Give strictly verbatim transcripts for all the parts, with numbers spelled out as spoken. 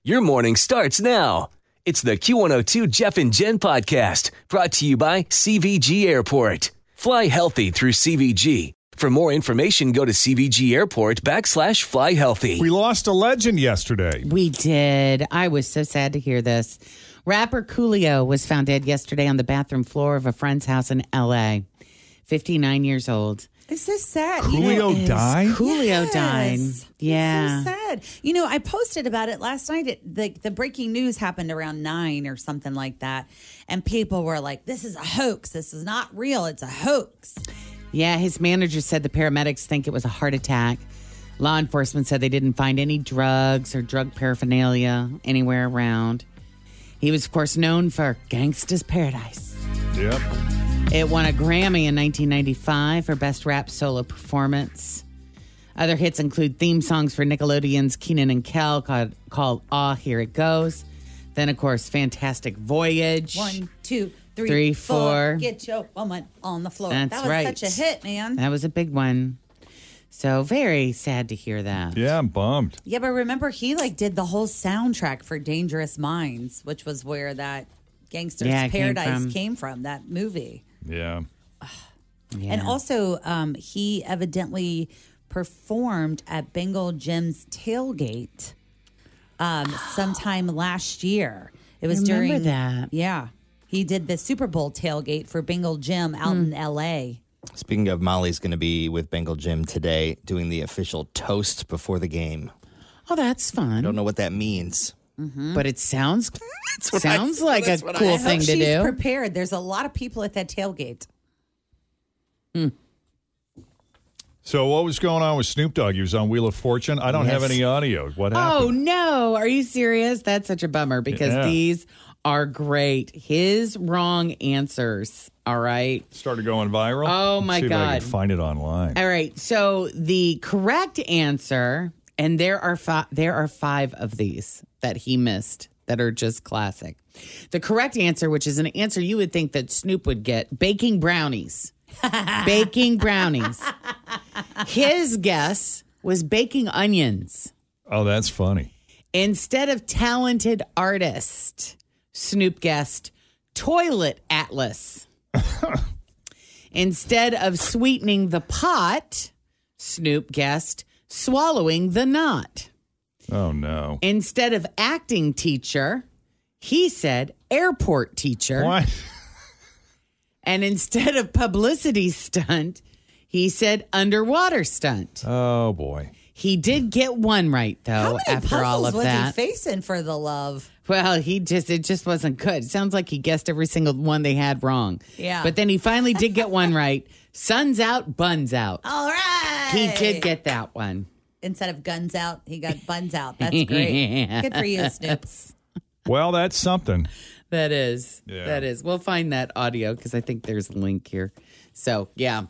Your morning starts now. It's the Q one oh two Jeff and Jen podcast brought to you by C V G Airport. Fly healthy through C V G. For more information, go to C V G Airport backslash fly healthy. We lost a legend yesterday. We did. I was so sad to hear this. Rapper Coolio was found dead yesterday on the bathroom floor of a friend's house in L A. fifty-nine years old. It's so sad. Coolio you know, died? Coolio yes. died. Yeah. It's so sad. You know, I posted about it last night. It, the, the breaking news happened around nine or something like that. And people were like, this is a hoax. This is not real. It's a hoax. Yeah, his manager said the paramedics think it was a heart attack. Law enforcement said they didn't find any drugs or drug paraphernalia anywhere around. He was, of course, known for Gangsta's Paradise. Yep. It won a Grammy in nineteen ninety-five for Best Rap Solo Performance. Other hits include theme songs for Nickelodeon's Kenan and Kel called, called Aw, Here It Goes. Then, of course, Fantastic Voyage. One, two, three, Three, four. four. Get your woman on the floor. That's that was right. such a hit, man. That was a big one. So very sad to hear that. Yeah, I'm bummed. Yeah, but remember, he like did the whole soundtrack for Dangerous Minds, which was where that Gangster's Yeah, it came Paradise from. came from, that movie. Yeah. Yeah. And also, um, he evidently performed at Bengal Gym's tailgate um, sometime last year. It was I remember during that. Yeah, he did the Super Bowl tailgate for Bengal Gym out Hmm. in L A. Speaking of, Molly's going to be with Bengal Gym today doing the official toast before the game. Oh, that's fun. I don't know what that means. But it sounds what I- sounds like a that's what I- cool I thing hope to she's do. prepared. There's a lot of people at that tailgate. So what was going on with Snoop Dogg? He was on Wheel of Fortune. I don't have Yes. any audio. What Oh, happened? no. Are you serious? That's such a bummer because Yeah. these are great. His wrong answers. All right. Started going viral. Oh, Let's my see if I God. can find it online. All right. So the correct answer, and there are fi- there are five of these that he missed that are just classic. The correct answer, which is an answer you would think that Snoop would get, baking brownies. Baking brownies. His guess was baking onions. Oh, that's funny. Instead of talented artist, Snoop guessed toilet atlas. Instead of sweetening the pot, Snoop guessed swallowing the knot. Oh, no. Instead of acting teacher, he said airport teacher. What? And instead of publicity stunt, he said underwater stunt. Oh, boy. He did get one right, though, How many after puzzles all of was that. he facing for the love? Well, he just, it just wasn't good. It sounds like he guessed every single one they had wrong. Yeah. But then he finally did get one right. Sun's out, buns out. All right. He did get that one. Instead of guns out, he got buns out. That's great. Good for you, Snoop. Well, that's something. That is. Yeah. That is. We'll find that audio because I think there's a link here. So, yeah.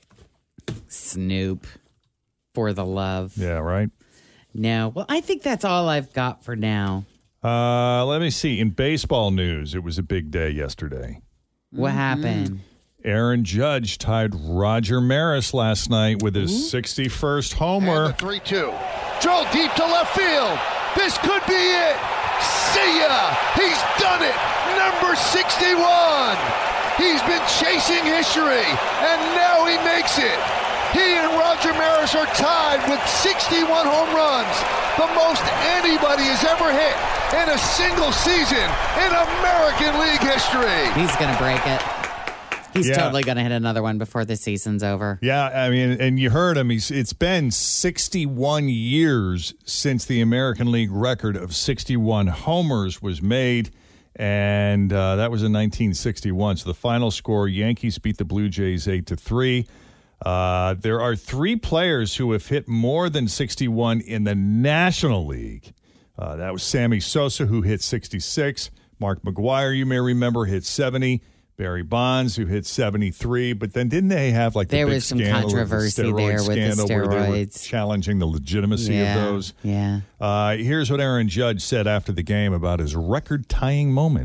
Snoop for the love. Yeah, right? No. Well, I think that's all I've got for now. Uh, let me see. In baseball news, it was a big day yesterday. What happened? Aaron Judge tied Roger Maris last night with his sixty-first homer. three two. Drilled deep to left field. This could be it. See ya. He's done it. Number sixty-one. He's been chasing history, and now he makes it. He and Roger Maris are tied with sixty-one home runs, the most anybody has ever hit in a single season in American League history. He's going to break it. He's Yeah. totally going to hit another one before the season's over. Yeah, I mean, and you heard him. He's, it's been sixty-one years since the American League record of sixty-one homers was made, and uh, that was in nineteen sixty-one. So the final score, Yankees beat the Blue Jays eight to three. Uh, there are three players who have hit more than sixty-one in the National League. Uh, that was Sammy Sosa, who hit sixty-six. Mark McGwire, you may remember, hit seventy. Barry Bonds, who hit seventy-three, but then didn't they have like the There big was some scandal of the controversy steroid there with the scandal where they were steroids. challenging the legitimacy yeah. of those? Yeah. Uh, here's what Aaron Judge said after the game about his record-tying moment.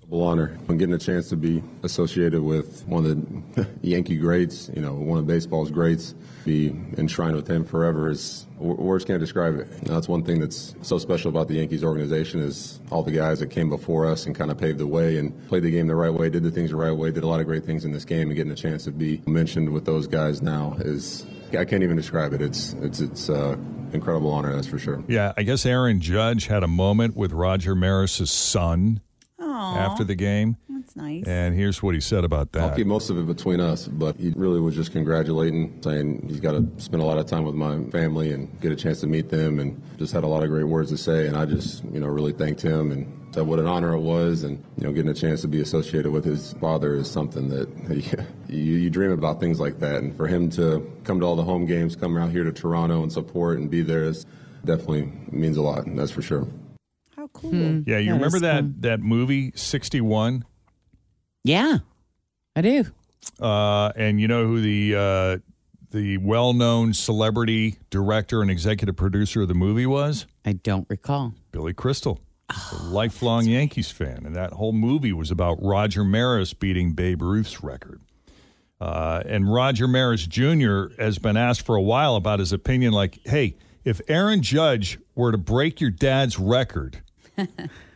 Honor. I'm getting a chance to be associated with one of the Yankee greats, you know, one of baseball's greats, be enshrined with him forever is, words can't describe it. You know, that's one thing that's so special about the Yankees organization is all the guys that came before us and kind of paved the way and played the game the right way, did the things the right way, did a lot of great things in this game, and getting a chance to be mentioned with those guys now is, I can't even describe it. It's, it's, it's, uh, incredible honor, that's for sure. Yeah, I guess Aaron Judge had a moment with Roger Maris's son Aww, after the game. That's nice. And here's what he said about that. I'll keep most of it between us, but he really was just congratulating, saying he's got to spend a lot of time with my family and get a chance to meet them, and just had a lot of great words to say. And I just, you know, really thanked him and said what an honor it was. And, you know, getting a chance to be associated with his father is something that you, you dream about things like that. And for him to come to all the home games, come out here to Toronto and support and be there is definitely means a lot. That's for sure. How cool. Hmm. Yeah, you That remember is that, cool. that movie, sixty-one? Yeah, I do. Uh, and you know who the uh, the well-known celebrity director and executive producer of the movie was? I don't recall. Billy Crystal, a lifelong Yankees fan. And that whole movie was about Roger Maris beating Babe Ruth's record. Uh, and Roger Maris Junior has been asked for a while about his opinion, like, hey, if Aaron Judge were to break your dad's record, h-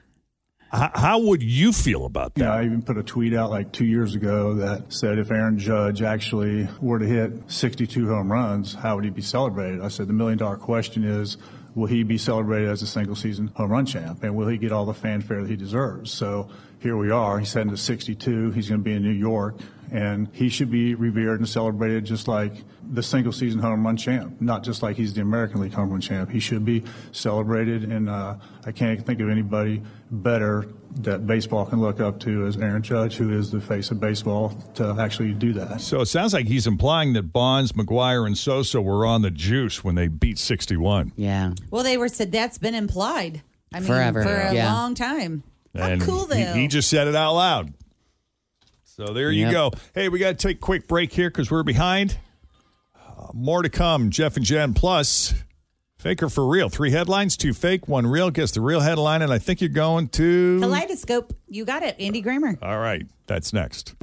how would you feel about that? Yeah, I even put a tweet out like two years ago that said if Aaron Judge actually were to hit sixty-two home runs, how would he be celebrated? I said the million dollar question is, will he be celebrated as a single season home run champ? And will he get all the fanfare that he deserves? So here we are. He's heading to sixty-two. He's going to be in New York. And he should be revered and celebrated just like the single season home run champ, not just like he's the American League home run champ. He should be celebrated. And uh, I can't think of anybody better that baseball can look up to as Aaron Judge, who is the face of baseball, to actually do that. So it sounds like he's implying that Bonds, McGuire, and Sosa were on the juice when they beat sixty-one. Yeah. Well, they were said that's been implied. I mean, Forever. for a Yeah. long time. How And cool, though. he, he just said it out loud. So there you Yep. go. Hey, we got to take a quick break here because we're behind. Uh, more to come. Jeff and Jen plus fake or for real. Three headlines, two fake, one real. Guess the real headline, and I think you're going to Kaleidoscope. You got it. Andy Grammer. All right, that's next.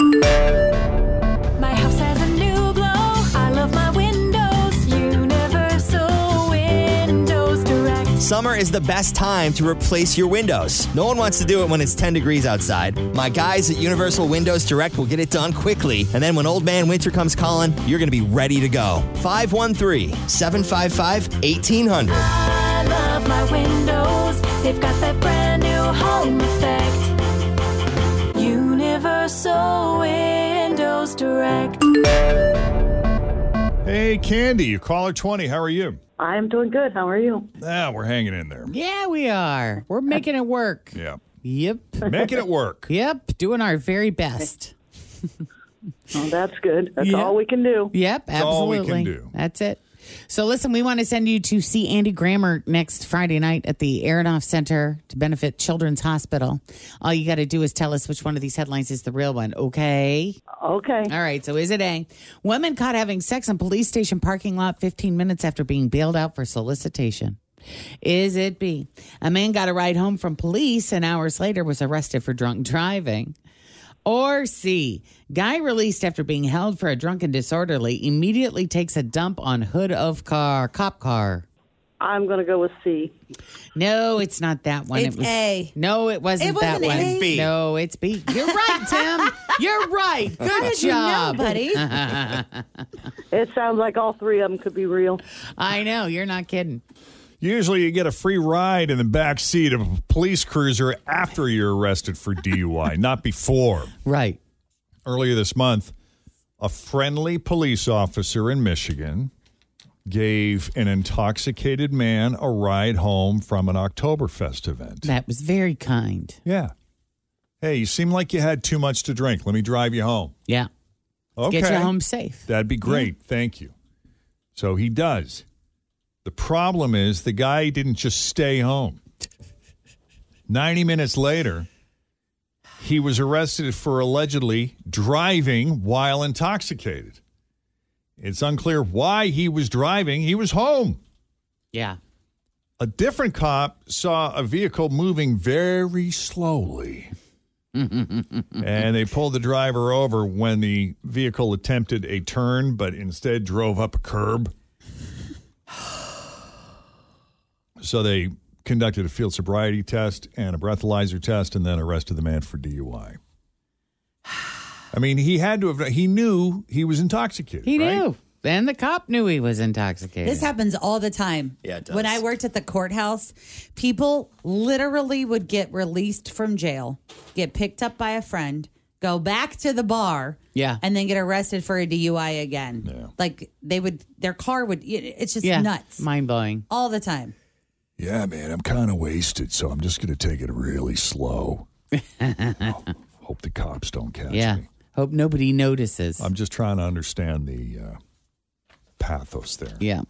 My house has a new glow. I love my windows. Universal Windows Direct. Summer is the best time to replace your windows. No one wants to do it when it's ten degrees outside. My guys at Universal Windows Direct will get it done quickly. And then when old man winter comes calling, you're going to be ready to go. five one three, seven five five, one eight hundred. I love my windows. They've got that brand new home effect. Universal Windows Direct. Hey, Candy, you caller twenty. How are you? I'm doing good. How are you? Ah, we're hanging in there. Yeah, we are. We're making it work. Yeah. Yep. Making it work. Yep. Doing our very best. Oh, that's good. That's Yeah. all we can do. Yep, That's all we absolutely. can do. That's it. So listen, we want to send you to see Andy Grammer next Friday night at the Aronoff Center to benefit Children's Hospital. All you got to do is tell us which one of these headlines is the real one, okay? Okay. All right, so is it A? Woman caught having sex in police station parking lot fifteen minutes after being bailed out for solicitation. Is it B? A man got a ride home from police and hours later was arrested for drunk driving. Or C, guy released after being held for a drunken disorderly immediately takes a dump on hood of car, cop car. I'm going to go with C. No, it's not that one. It's it was A. No, it wasn't, It wasn't that one. A? It's B. No, it's B. You're right, Tim. You're right. Good How did you know, job, buddy? It sounds like all three of them could be real. I know. You're not kidding. Usually you get a free ride in the back seat of a police cruiser after you're arrested for D U I, not before. Right. Earlier this month, a friendly police officer in Michigan gave an intoxicated man a ride home from an Oktoberfest event. That was very kind. Yeah. Hey, you seem like you had too much to drink. Let me drive you home. Yeah. Okay. Get you home safe. That'd be great. Thank you. So he does. The problem is the guy didn't just stay home. ninety minutes later, he was arrested for allegedly driving while intoxicated. It's unclear why he was driving. He was home. Yeah. A different cop saw a vehicle moving very slowly And they pulled the driver over when the vehicle attempted a turn, but instead drove up a curb. So they conducted a field sobriety test and a breathalyzer test and then arrested the man for D U I. I mean, he had to have, he knew he was intoxicated. He right? knew. And the cop knew he was intoxicated. This happens all the time. Yeah, it does. When I worked at the courthouse, people literally would get released from jail, get picked up by a friend, go back to the bar, Yeah. and then get arrested for a D U I again. Yeah. Like they would, their car would. It's just yeah. nuts Mind blowing. all the time. Yeah, man, I'm kind of wasted, so I'm just going to take it really slow. Oh, hope the cops don't catch Yeah. me. Hope nobody notices. I'm just trying to understand the uh, pathos there. yeah.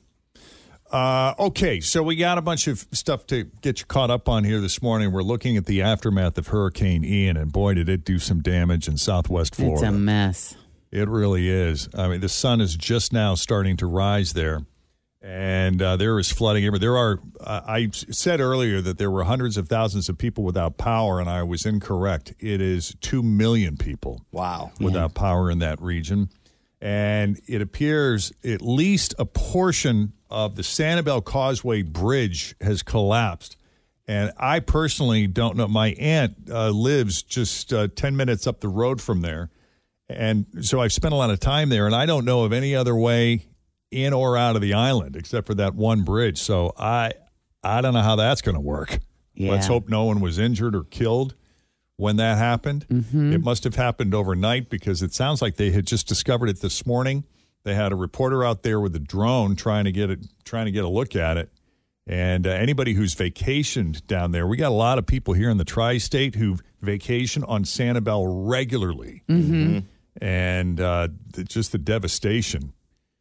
Uh, okay, so we got a bunch of stuff to get you caught up on here this morning. We're looking at the aftermath of Hurricane Ian, and boy, did it do some damage in southwest Florida. It's a mess. It really is. I mean, the sun is just now starting to rise there, and uh, there is flooding everywhere. There are, uh, I said earlier that there were hundreds of thousands of people without power, and I was incorrect. It is two million people Wow. without power in that region. And it appears at least a portion of the Sanibel Causeway Bridge has collapsed. And I personally don't know. My aunt uh, lives just uh, ten minutes up the road from there. And so I've spent a lot of time there, and I don't know of any other way in or out of the island except for that one bridge. So I I don't know how that's going to work. Yeah. Let's hope no one was injured or killed when that happened. Mm-hmm. It must have happened overnight because it sounds like they had just discovered it this morning. They had a reporter out there with a drone trying to get it, trying to get a look at it. And uh, anybody who's vacationed down there, we got a lot of people here in the tri-state who vacation on Sanibel regularly. Mm-hmm. And uh, the, just the devastation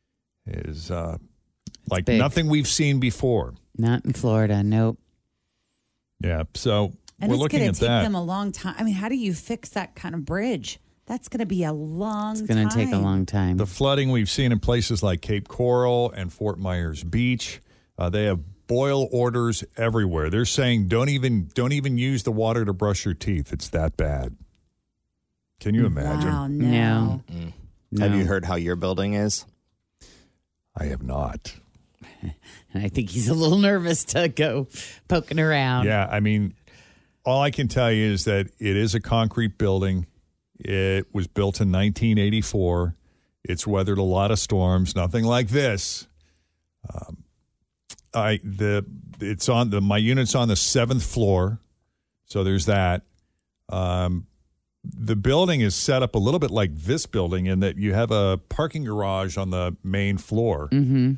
is uh, like big. nothing we've seen before. Not in Florida. Nope. Yeah, so And we're it's looking going at to take that. them a long time. I mean, how do you fix that kind of bridge? That's going to be a long It's time. going to take a long time. The flooding we've seen in places like Cape Coral and Fort Myers Beach, uh, they have boil orders everywhere. They're saying don't even don't even use the water to brush your teeth. It's that bad. Can you imagine? Wow, No. no. Mm. No. Have you heard how your building is? I have not. And I think he's a little nervous to go poking around. Yeah, I mean, all I can tell you is that it is a concrete building. It was built in nineteen eighty-four. It's weathered a lot of storms. Nothing like this. Um, I the it's on the my unit's on the seventh floor, so there's that. Um, the building is set up a little bit like this building in that you have a parking garage on the main floor. Mm-hmm.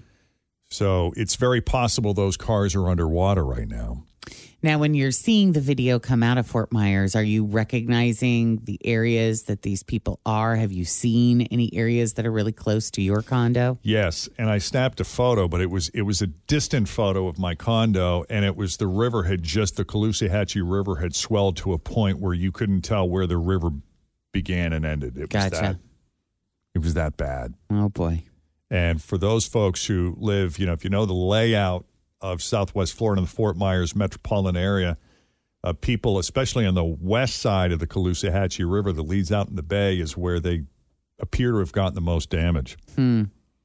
So it's very possible those cars are underwater right now. Now, when you're seeing the video come out of Fort Myers, are you recognizing the areas that these people are? Have you seen any areas that are really close to your condo? Yes, and I snapped a photo, but it was it was a distant photo of my condo, and it was the river had just the Caloosahatchee River had swelled to a point where you couldn't tell where the river began and ended. It was Gotcha. that it was that bad. Oh, boy. And for those folks who live, you know, if you know the layout of Southwest Florida and the Fort Myers metropolitan area, uh, people, especially on the west side of the Caloosahatchee River that leads out in the bay, is where they appear to have gotten the most damage. Hmm.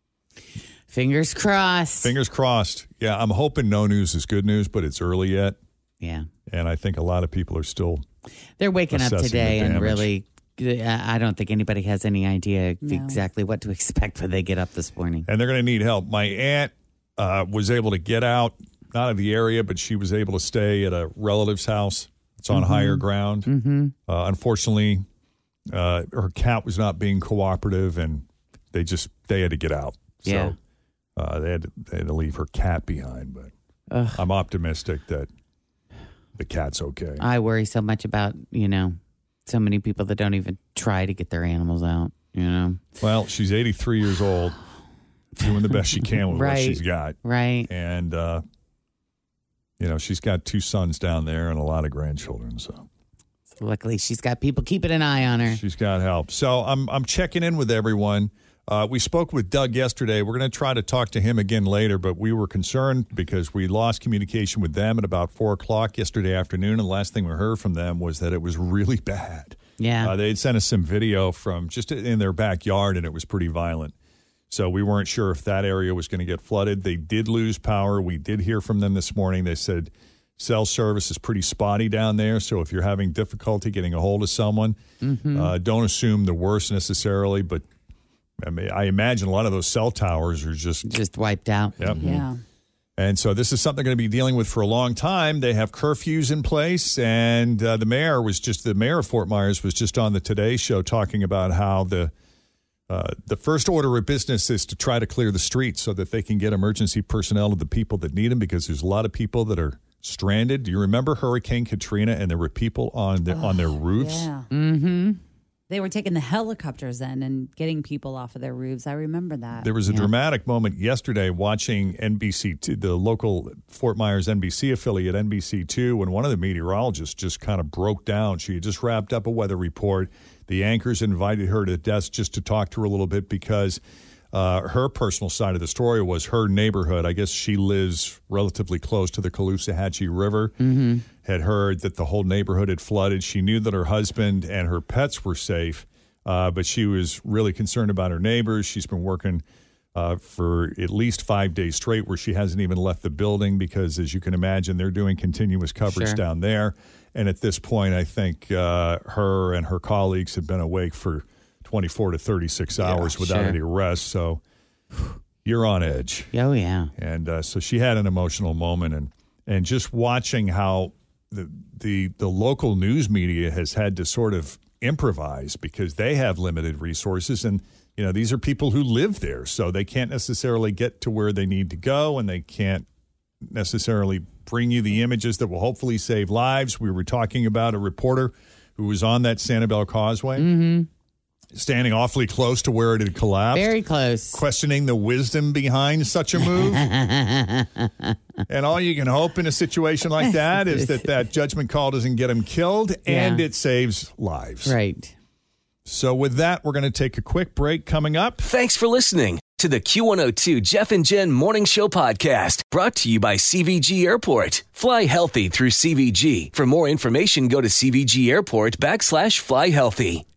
Fingers crossed. Fingers crossed. Yeah, I'm hoping no news is good news, but it's early yet. Yeah. And I think a lot of people are still They're waking up assessing today the and damage. really, I don't think anybody has any idea No. exactly what to expect when they get up this morning. And they're going to need help. My aunt uh, was able to get out, not of the area, but she was able to stay at a relative's house. It's on Mm-hmm. higher ground. Mm-hmm. Uh, unfortunately, uh, her cat was not being cooperative, and they just they had to get out. Yeah. So uh, they had to, they had to leave her cat behind. But Ugh. I'm optimistic that the cat's okay. I worry so much about, you know, so many people that don't even try to get their animals out, you know? Well, she's eighty-three years old, doing the best she can with what Right. she's got. Right. And, uh, you know, she's got two sons down there and a lot of grandchildren. So So luckily, she's got people keeping an eye on her. she's got help. So I'm I'm checking in with everyone. Uh, we spoke with Doug yesterday. We're going to try to talk to him again later, but we were concerned because we lost communication with them at about four o'clock yesterday afternoon, and the last thing we heard from them was that it was really bad. Yeah. Uh, they had sent us some video from just in their backyard, and it was pretty violent. So we weren't sure if that area was going to get flooded. They did lose power. We did hear from them this morning. They said cell service is pretty spotty down there, so if you're having difficulty getting a hold of someone, Mm-hmm. uh, don't assume the worst necessarily, but I mean, I imagine a lot of those cell towers are just just wiped out. Yep. Yeah. And so this is something they're going to be dealing with for a long time. They have curfews in place, and uh, the mayor was just the mayor of Fort Myers was just on the Today Show talking about how the uh, the first order of business is to try to clear the streets so that they can get emergency personnel to the people that need them, because there's a lot of people that are stranded. Do you remember Hurricane Katrina, and there were people on their on their roofs? Yeah. Mm-hmm. They were taking the helicopters in and getting people off of their roofs. I remember that. There was a dramatic moment yesterday watching N B C two, the local Fort Myers N B C affiliate, N B C two, when one of the meteorologists just kind of broke down. She had just wrapped up a weather report. The anchors invited her to the desk just to talk to her a little bit because uh, her personal side of the story was her neighborhood. I guess she lives relatively close to the Caloosahatchee River. Mm-hmm. Had heard that the whole neighborhood had flooded. She knew that her husband and her pets were safe, uh, but she was really concerned about her neighbors. She's been working uh, for at least five days straight where she hasn't even left the building because, as you can imagine, they're doing continuous coverage Sure. down there. And at this point, I think uh, her and her colleagues have been awake for twenty-four to thirty-six hours without sure. any rest. So you're on edge. Oh, yeah. And uh, so she had an emotional moment, and and just watching how the the the local news media has had to sort of improvise because they have limited resources, and you know these are people who live there, so they can't necessarily get to where they need to go, and they can't necessarily bring you the images that will hopefully save lives. We were talking about a reporter who was on that Sanibel Causeway. Mm-hmm. Standing awfully close to where it had collapsed. Very close. Questioning the wisdom behind such a move. And all you can hope in a situation like that is that that judgment call doesn't get him killed and Yeah. it saves lives. Right. So with that, we're going to take a quick break coming up. Thanks for listening to the Q one oh two Jeff and Jen Morning Show podcast, brought to you by C V G Airport. Fly healthy through C V G. For more information, go to C V G Airport backslash fly healthy.